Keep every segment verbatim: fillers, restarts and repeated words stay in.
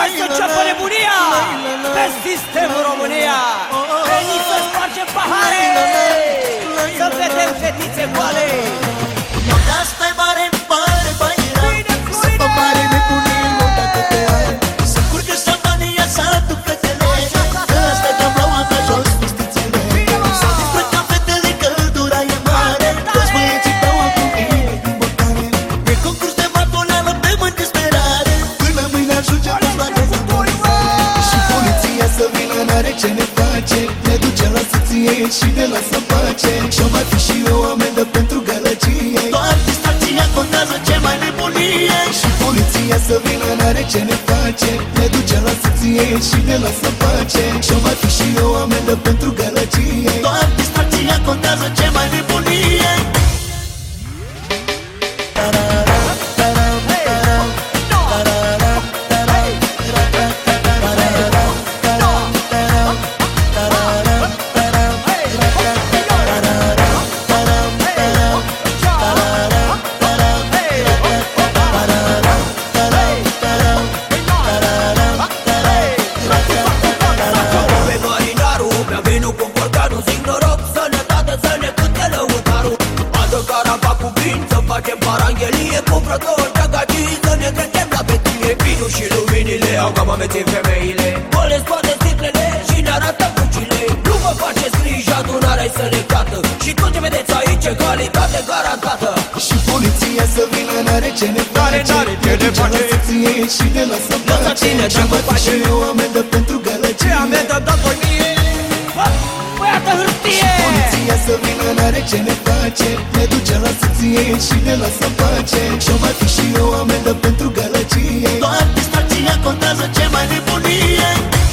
Hai să înceapă nebunia pe sistemul România. Veniți să spargem pahare, să vedem fetițe goale. Noaptea asta e mare, mare băiera, să fă mare nebunie, odată pe an. Să curgă șampania, să aduc fetele, că asta-i tablaua pe jos, pustițele. S-a disprăcat fetele, căldura e mare, toți băieții beau acum bine din borcane. E concurs de martoleală pe mâini de sperare, până mâine ajungem toți la dezamorizare. Și poliția să vină, n-are ce ne face, ne duce la soție și ne lasă în pace. Și-o mai fi și o amendă pentru gălăgie, doar distracția contează ce mai nebunie. Și poliția să vină, n-are ce ne face, ne duce la soție și ne lasă în pace. Și-o mai fi și o amendă pentru gălăgie, doar distracția contează ce mai nebunie. Facem paranghelie cu vrători de agacii, să ne trecem la beție. Vinul și luminile au cam amețit femeile, golesc toate sticlele și ne arată bucile. Nu vă faceți griji, adunarea-i selectată și tot ce vedeți aici e calitate garantată. Și poliția să vină, n-are ce ne face, ne duce la soție și ne lasă în pace. Și mai fi și o amendă pentru gălăgie. Ce amendă dați-o mie? Băiată hârtie! Și poliția să vină, n-are ce ne face, ne duce la soție și ne lasă în pace. Și-o mai fi și o amendă pentru gălăgie, doar distracția contează ce mai nebunie.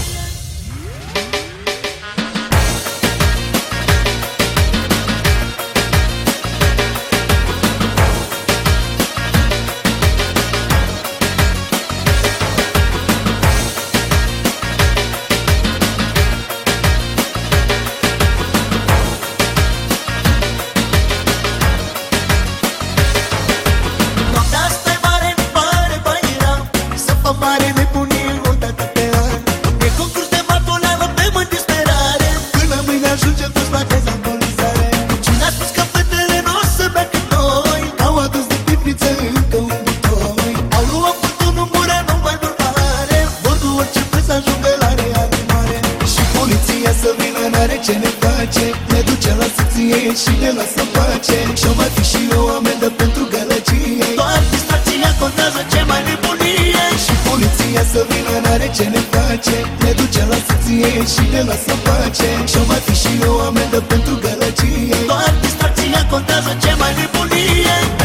Mare nebunie, odată pe an. E concurs de martoleală pe mâini de sperare, până mâine ajungem toți la dezamorizare. Cine a spus că fetele n-o să bea cât noi, au adus de pivniță încă un butoi. Au luat furtul în mură, nu mai vor mare, vor cu orice preț să ajungă la reanimare. Și poliția să vină, n-are ce ne face, ne duce la soție și ne lasă în pace. Și-o mai fi și o amendă pentru gălăgie, doar distracția contează ce mai nebunie. Și poliția să vină, n-are ce ne face, ne duce la soție și ne lasă în pace. Și-o mai fi și o amendă pentru gălăgie, doar distracția contează ce mai nebunie.